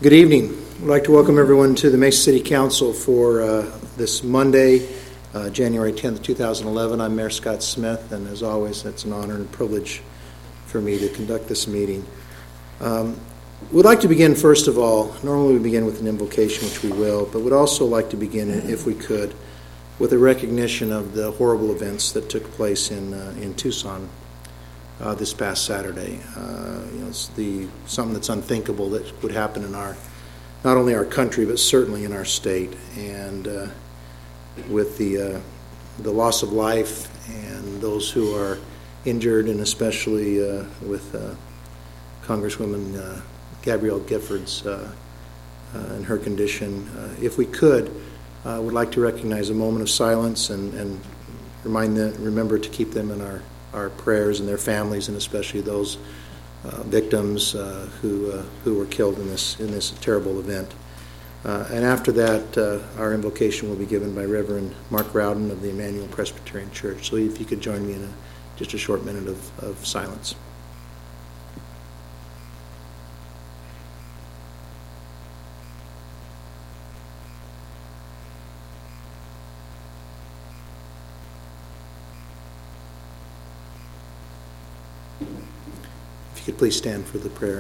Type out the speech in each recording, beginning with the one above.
Good evening. I'd like to welcome everyone to the Mesa City Council for this Monday, January 10th, 2011. I'm Mayor Scott Smith, and as always, it's an honor and privilege for me to conduct this meeting. We'd like to begin, first of all, normally we begin with an invocation, which we will, but we'd also like to begin, if we could, with a recognition of the horrible events that took place in Tucson this past Saturday. It's something that's unthinkable that would happen in not only our country, but certainly in our state. And with the loss of life and those who are injured, and especially with Congresswoman Gabrielle Giffords and her condition, if we could, would like to recognize a moment of silence and remember to keep them in our prayers and their families, and especially those victims who were killed in this terrible event. And after that, our invocation will be given by Reverend Mark Rowden of the Emmanuel Presbyterian Church. So if you could join me in just a short minute of silence. If you could please stand for the prayer.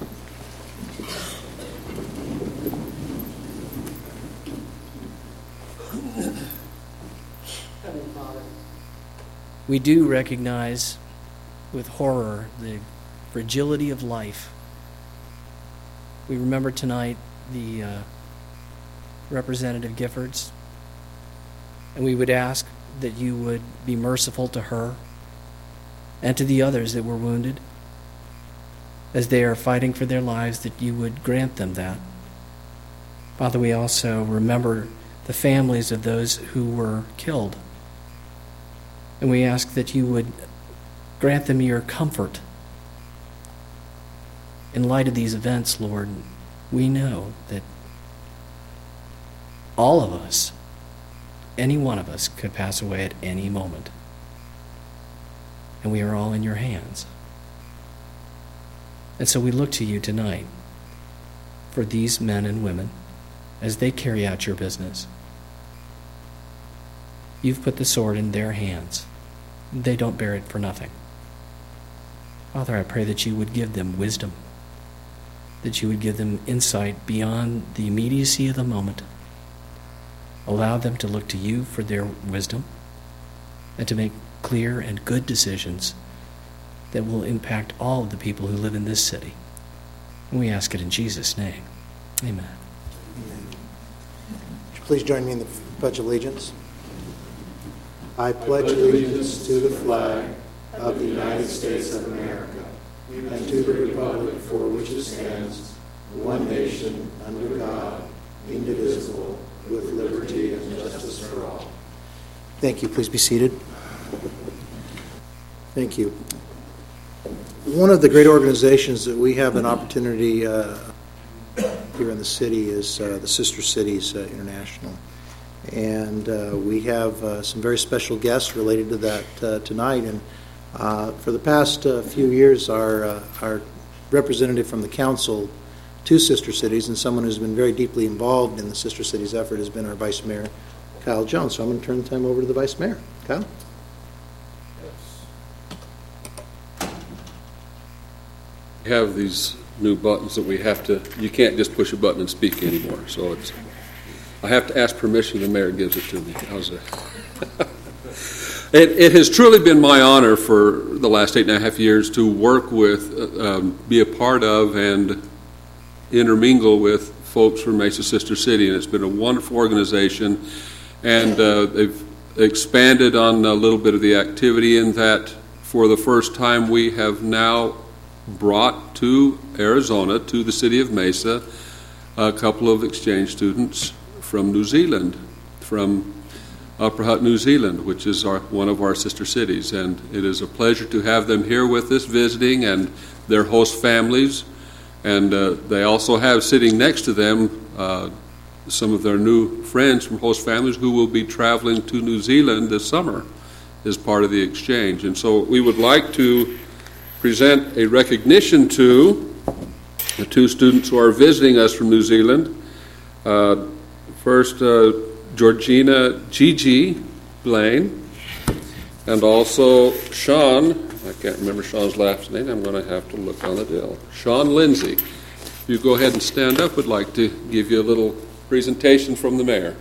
We do recognize with horror the fragility of life. We remember tonight the Representative Giffords, and we would ask that you would be merciful to her and to the others that were wounded as they are fighting for their lives, that you would grant them that. Father, we also remember the families of those who were killed, and we ask that you would grant them your comfort. In light of these events, Lord, we know that all of us, any one of us, could pass away at any moment. And we are all in your hands. And so we look to you tonight for these men and women as they carry out your business. You've put the sword in their hands. They don't bear it for nothing. Father, I pray that you would give them wisdom, that you would give them insight beyond the immediacy of the moment. Allow them to look to you for their wisdom and to make clear and good decisions that will impact all of the people who live in this city. And we ask it in Jesus' name. Amen. Amen. Would you please join me in the Pledge of Allegiance? I pledge allegiance to the flag of the United States of America and to the republic for which it stands, one nation, under God, indivisible, with liberty and justice for all. Thank you. Please be seated. Thank you. One of the great organizations that we have an opportunity here in the city is the Sister Cities International. And we have some very special guests related to that tonight. And for the past few years, our representative from the council to Sister Cities, and someone who's been very deeply involved in the Sister Cities effort, has been our Vice Mayor, Kyle Jones. So I'm going to turn the time over to the Vice Mayor. Kyle? We have these new buttons that you can't just push a button and speak anymore. So I have to ask permission. The mayor gives it to me. How's that? It has truly been my honor for the last 8.5 years to work with, be a part of, and intermingle with folks from Mesa Sister City. And it's been a wonderful organization. And they've expanded on a little bit of the activity in that for the first time we have now brought to Arizona, to the city of Mesa, a couple of exchange students from New Zealand, from Upper Hutt, New Zealand, which is one of our sister cities. And it is a pleasure to have them here with us visiting, and their host families. And they also have sitting next to them some of their new friends from host families who will be traveling to New Zealand this summer as part of the exchange. And so we would like to present a recognition to the two students who are visiting us from New Zealand. First, Georgina Gigi Blaine, and also Sean, I can't remember Sean's last name, I'm going to have to look on the deal. Sean Lindsay. If you go ahead and stand up, would like to give you a little presentation from the mayor.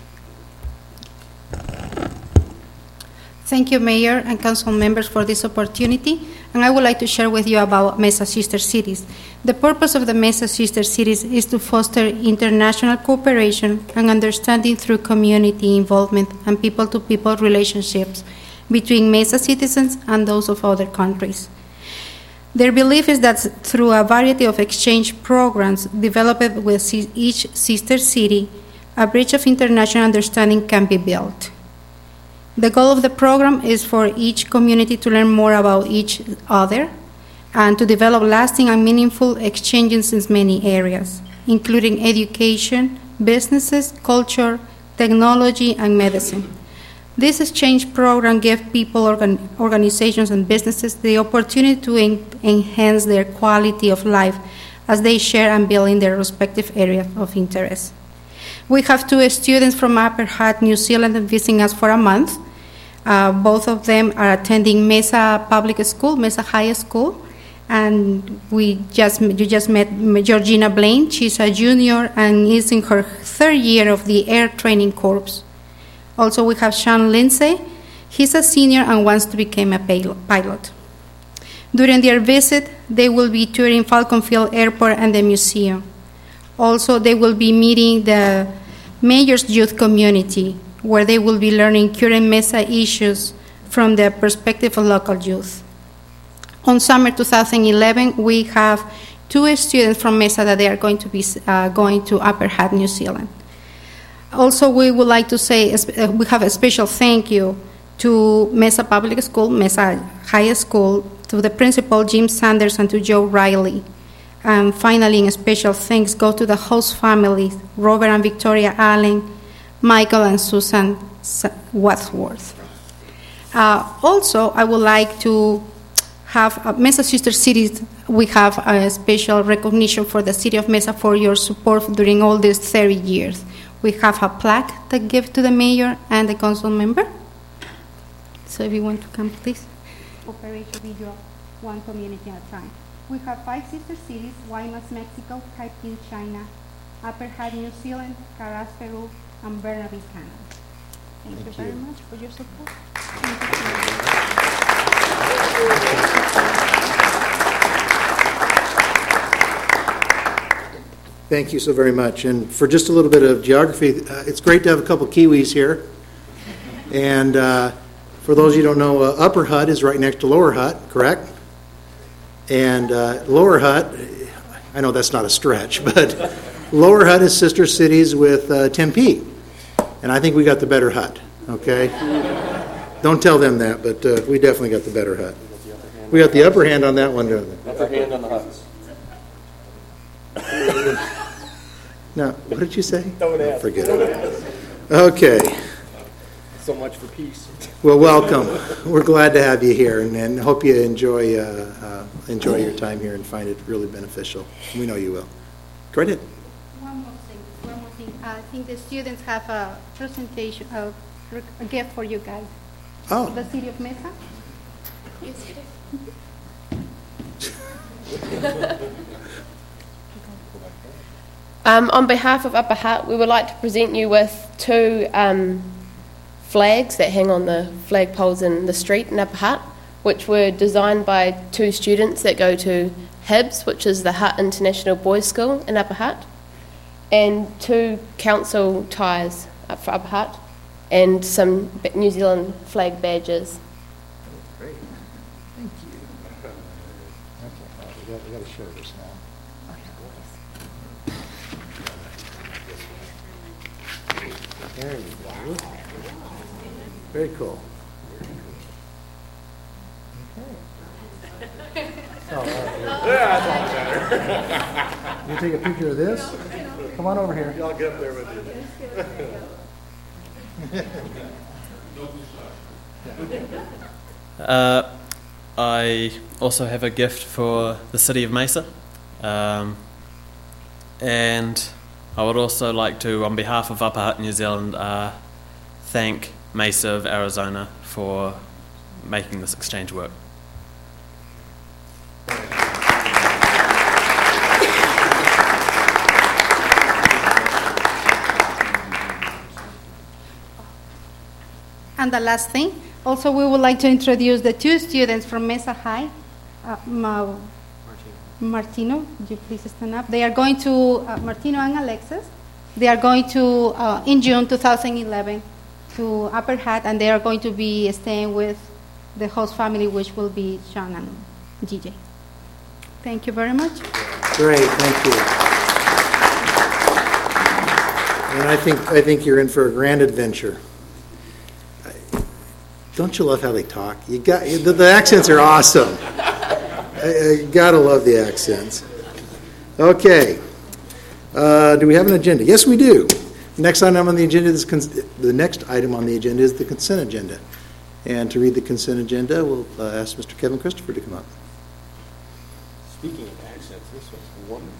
Thank you, Mayor and Council members, for this opportunity, and I would like to share with you about Mesa Sister Cities. The purpose of the Mesa Sister Cities is to foster international cooperation and understanding through community involvement and people-to-people relationships between Mesa citizens and those of other countries. Their belief is that through a variety of exchange programs developed with each sister city, a bridge of international understanding can be built. The goal of the program is for each community to learn more about each other and to develop lasting and meaningful exchanges in many areas, including education, businesses, culture, technology, and medicine. This exchange program gives people, organizations, and businesses the opportunity to enhance their quality of life as they share and build in their respective areas of interest. We have two students from Upper Hutt, New Zealand, visiting us for a month. Both of them are attending Mesa Public School, Mesa High School, and you just met Georgina Blaine. She's a junior and is in her third year of the Air Training Corps. Also, we have Sean Lindsay. He's a senior and wants to become a pilot. During their visit, they will be touring Falcon Field Airport and the museum. Also, they will be meeting the Mayor's youth community, where they will be learning current Mesa issues from the perspective of local youth. On summer 2011, we have two students from Mesa that they are going to be going to Upper Hutt, New Zealand. Also, we would like to say we have a special thank you to Mesa Public School, Mesa High School, to the principal, Jim Sanders, and to Joe Riley. And finally, a special thanks go to the host families, Robert and Victoria Allen, Michael and Susan Wadsworth. Also, I would like to have Mesa Sister Cities. We have a special recognition for the City of Mesa for your support during all these 30 years. We have a plaque to give to the mayor and the council member. So if you want to come, please. Operation Video, one community at a time. We have 5 sister cities: Guaymas, Mexico; Taiping, China; Upper Hutt, New Zealand; Caras, Peru; and Burnaby, Canada. Thank you very much for your support. Thank you so very much. And for just a little bit of geography, it's great to have a couple Kiwis here. And for those of you who don't know, Upper Hutt is right next to Lower Hutt, correct? And Lower Hutt, I know that's not a stretch, but Lower Hutt is sister cities with Tempe. And I think we got the better Hutt, okay? Don't tell them that, but we definitely got the better Hutt. We got the upper hand on that one, don't we? Upper hand on the Hutts. Now, what did you say? Don't ask. Forget it. Okay. So much for peace. Well, welcome. We're glad to have you here, and hope you enjoy your time here and find it really beneficial. We know you will. Go right ahead. One more thing. I think the students have a presentation, a gift for you guys. Oh. The City of Mesa. On behalf of Upper Hutt, we would like to present you with 2 flags that hang on the flagpoles in the street in Upper Hutt, which were designed by 2 students that go to HIBS, which is the Hutt International Boys School in Upper Hutt, and 2 council ties for Upper Hutt, and some New Zealand flag badges. Great. Thank you. Okay, we got to show this now. There you go. Very cool. Okay. Oh, you take a picture of this? Come on over here. I'll get up there with you. I also have a gift for the City of Mesa. And I would also like to, on behalf of Upper Hutt, New Zealand, thank Mesa of Arizona for making this exchange work. And the last thing, also we would like to introduce the two students from Mesa High. Martino, would you please stand up? They are going to, Martino and Alexis, they are going to, in June 2011, to Upper Hutt, and they are going to be staying with the host family, which will be Sean and GJ. Thank you very much. Great, thank you. And I think you're in for a grand adventure. Don't you love how they talk? The accents are awesome. I gotta love the accents. Okay. Do we have an agenda? Yes, we do. The next item on the agenda is the consent agenda. And to read the consent agenda, we'll ask Mr. Kevin Christopher to come up. Speaking of accents, this was wonderful.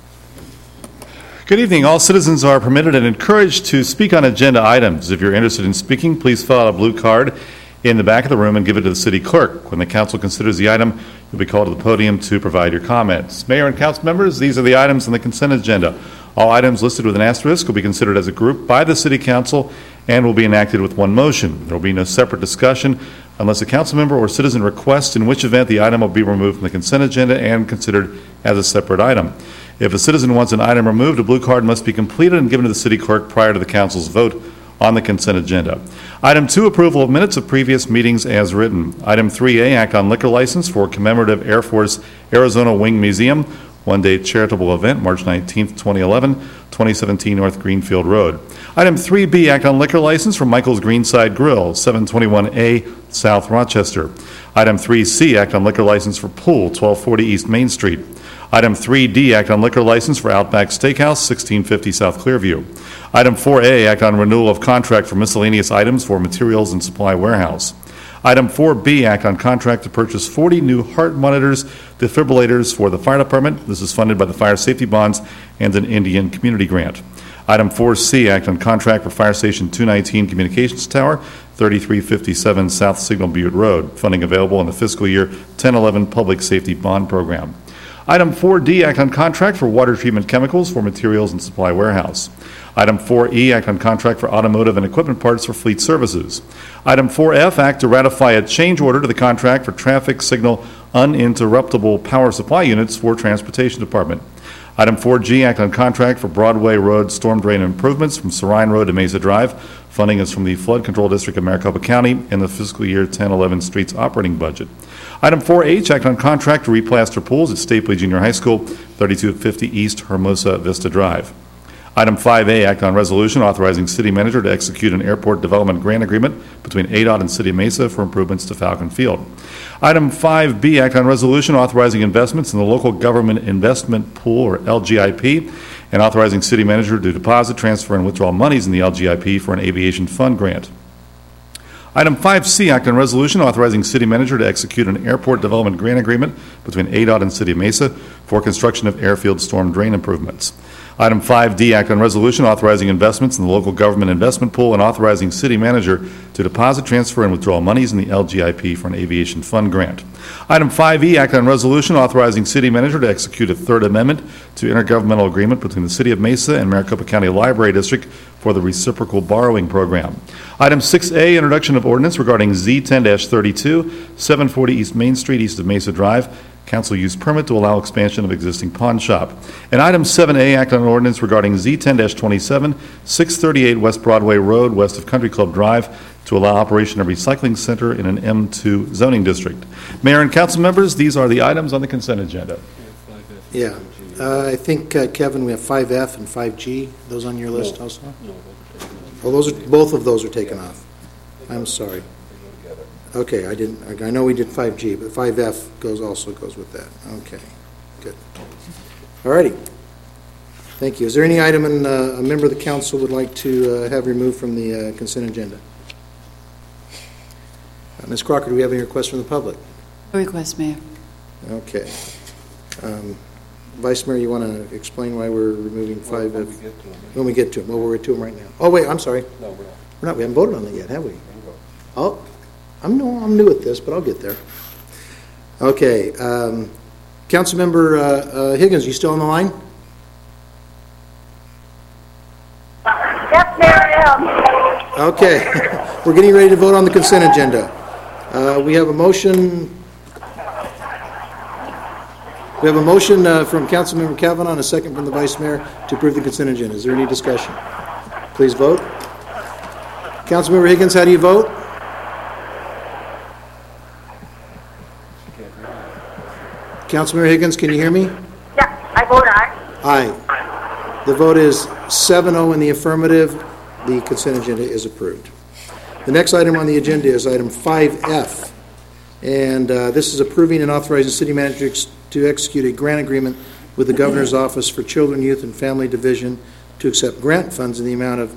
Good evening. All citizens are permitted and encouraged to speak on agenda items. If you're interested in speaking, please fill out a blue card in the back of the room and give it to the city clerk. When the council considers the item, you'll be called to the podium to provide your comments. Mayor and council members, these are the items on the consent agenda. All items listed with an asterisk will be considered as a group by the city council and will be enacted with one motion. There will be no separate discussion unless a council member or citizen requests, in which event the item will be removed from the consent agenda and considered as a separate item. If a citizen wants an item removed, a blue card must be completed and given to the city clerk prior to the council's vote on the consent agenda. Item 2, approval of minutes of previous meetings as written. Item 3A, act on liquor license for Commemorative Air Force Arizona Wing Museum, one-day charitable event, March 19th, 2011, 2017 North Greenfield Road. Item 3B, act on liquor license for Michael's Greenside Grill, 721A South Rochester. Item 3C, act on liquor license for Pool, 1240 East Main Street. Item 3D, act on liquor license for Outback Steakhouse, 1650 South Clearview. Item 4A, act on renewal of contract for miscellaneous items for Materials and Supply Warehouse. Item 4B, act on contract to purchase 40 new heart monitors, defibrillators for the fire department. This is funded by the fire safety bonds and an Indian community grant. Item 4C, act on contract for Fire Station 219 Communications Tower, 3357 South Signal Butte Road. Funding available in the fiscal year 10-11 Public Safety Bond Program. Item 4D, act on contract for water treatment chemicals for Materials and Supply Warehouse. Item 4E, act on contract for automotive and equipment parts for fleet services. Item 4F, act to ratify a change order to the contract for traffic signal uninterruptible power supply units for Transportation Department. Item 4G, act on contract for Broadway Road storm drain improvements from Sarine Road to Mesa Drive. Funding is from the Flood Control District of Maricopa County in the fiscal year 10-11 streets operating budget. Item 4H, act on contract to replaster pools at Stapley Junior High School, 3250 East Hermosa Vista Drive. Item 5A, act on resolution authorizing city manager to execute an airport development grant agreement between ADOT and City of Mesa for improvements to Falcon Field. Item 5B, act on resolution authorizing investments in the local government investment pool, or LGIP, and authorizing city manager to deposit, transfer, and withdraw monies in the LGIP for an aviation fund grant. Item 5C, act on resolution authorizing city manager to execute an airport development grant agreement between ADOT and City of Mesa for construction of airfield storm drain improvements. Item 5D, act on resolution authorizing investments in the local government investment pool and authorizing city manager to deposit, transfer, and withdraw monies in the LGIP for an aviation fund grant. Item 5E, act on resolution authorizing city manager to execute a third amendment to intergovernmental agreement between the City of Mesa and Maricopa County Library District for the reciprocal borrowing program. Item 6A, introduction of ordinance regarding Z10-32, 740 East Main Street, east of Mesa Drive. Council use permit to allow expansion of existing pawn shop. And item 7A, act on an ordinance regarding Z10-27, 638 West Broadway Road, west of Country Club Drive, to allow operation of recycling center in an M2 zoning district. Mayor and council members, these are the items on the consent agenda. Yeah. I think, Kevin, we have 5F and 5G. Those on your list also? Oh, both of those are taken off. I'm sorry. Okay, I know we did 5G, but 5F also goes with that. Okay, good. All righty. Thank you. Is there any item a member of the council would like to have removed from the consent agenda? Ms. Crocker, do we have any requests from the public? No request, Mayor. Okay. Vice Mayor, you want to explain why we're removing 5F? When we get to them. Well, we're to them right now. Oh, wait, I'm sorry. No, we're not. We're not. We haven't voted on it yet, have we? Bingo. Oh, I'm new at this, but I'll get there. Okay. Councilmember Higgins, you still on the line? Yes, Mayor, I am. Okay. We're getting ready to vote on the consent agenda. We have a motion. We have a motion from Councilmember Kavanaugh and a second from the Vice Mayor to approve the consent agenda. Is there any discussion? Please vote. Councilmember Higgins, how do you vote? Councilmember Higgins, can you hear me? Yeah, I vote aye. Aye. The vote is 7-0 in the affirmative. The consent agenda is approved. The next item on the agenda is item 5F, and this is approving and authorizing city manager to execute a grant agreement with the Governor's Office for Children, Youth, and Family Division to accept grant funds in the amount of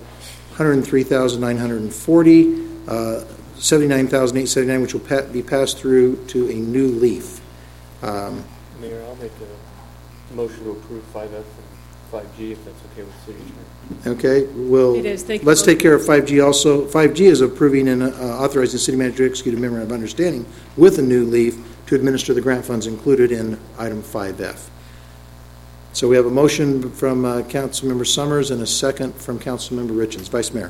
$103,940, $79,879, which will be passed through to a new leaf. Mayor, I'll make a motion to approve 5F and 5G if that's okay with the city attorney. Okay, It is. Thank you. let's take care of 5G also. 5G is approving and authorizing the city manager to execute a memorandum of understanding with a new leaf to administer the grant funds included in item 5F. So we have a motion from Councilmember Summers and a second from Councilmember Richens. Vice Mayor.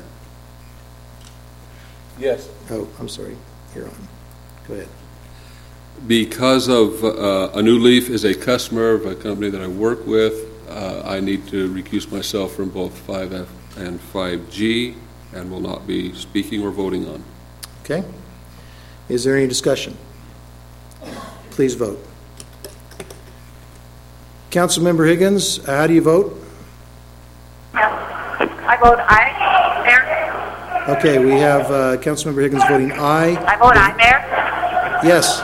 Yes. Oh, I'm sorry. You're on. Go ahead. Because of a new leaf is a customer of a company that I work with, I need to recuse myself from both 5F and 5G and will not be speaking or voting on. Okay. Is there any discussion? Please vote. Councilmember Higgins, how do you vote? Yes, I vote aye. Mayor? Okay, we have Councilmember Higgins voting aye. I vote aye, Mayor. Yes.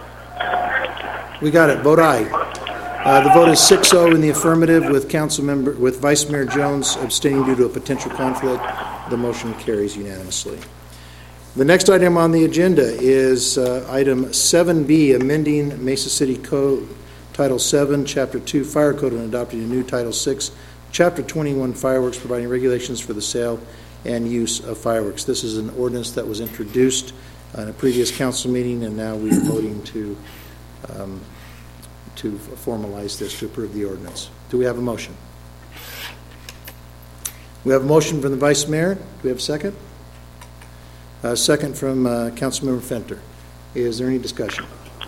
We got it. Vote aye. The vote is 6-0 in the affirmative with Vice Mayor Jones abstaining due to a potential conflict. The motion carries unanimously. The next item on the agenda is item 7B, amending Mesa City Code Title 7, Chapter 2 Fire Code and adopting a new Title 6, Chapter 21 Fireworks, providing regulations for the sale and use of fireworks. This is an ordinance that was introduced in a previous council meeting, and now we are voting to formalize this, to approve the ordinance. Do we have a motion? We have a motion from the Vice Mayor. Do we have a second? A second from Councilmember Fenter. Is there any discussion?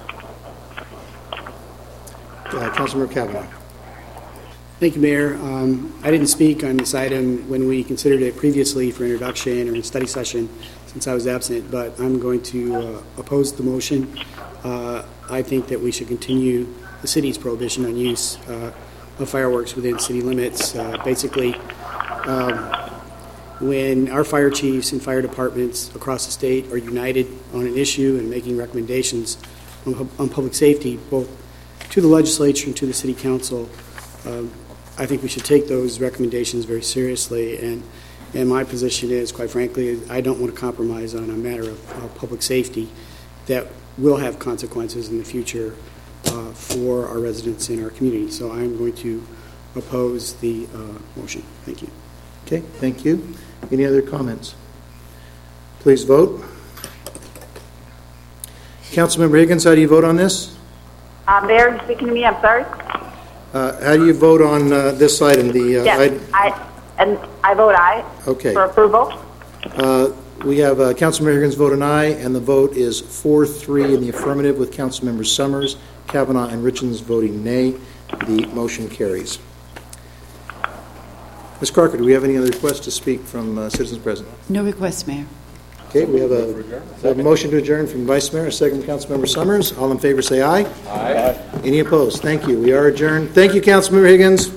Councilmember Kavanaugh. Thank you, Mayor. I didn't speak on this item when we considered it previously for introduction or in study session since I was absent, but I'm going to oppose the motion. I think that we should continue the city's prohibition on use of fireworks within city limits. Basically, when our fire chiefs and fire departments across the state are united on an issue and making recommendations on public safety, both to the legislature and to the city council, I think we should take those recommendations very seriously. And my position is, quite frankly, I don't want to compromise on a matter of public safety that will have consequences in the future for our residents in our community. So I'm going to oppose the motion. Thank you. Okay, thank you. Any other comments? Please vote. Councilmember Higgins, how do you vote on this? Mayor, you speaking to me? I'm sorry. How do you vote on this item? Yes, I vote aye. Okay. For approval. We have Councilmember Higgins vote an aye, and the vote is 4-3 in the affirmative with Councilmembers Summers, Kavanaugh, and Richens voting nay. The motion carries. Ms. Crocker, do we have any other requests to speak from citizens present? No request, Mayor. Okay, we have a motion to adjourn from Vice Mayor, a second from Councilmember Summers. All in favor say aye. Aye. Any opposed? Thank you. We are adjourned. Thank you, Councilmember Higgins.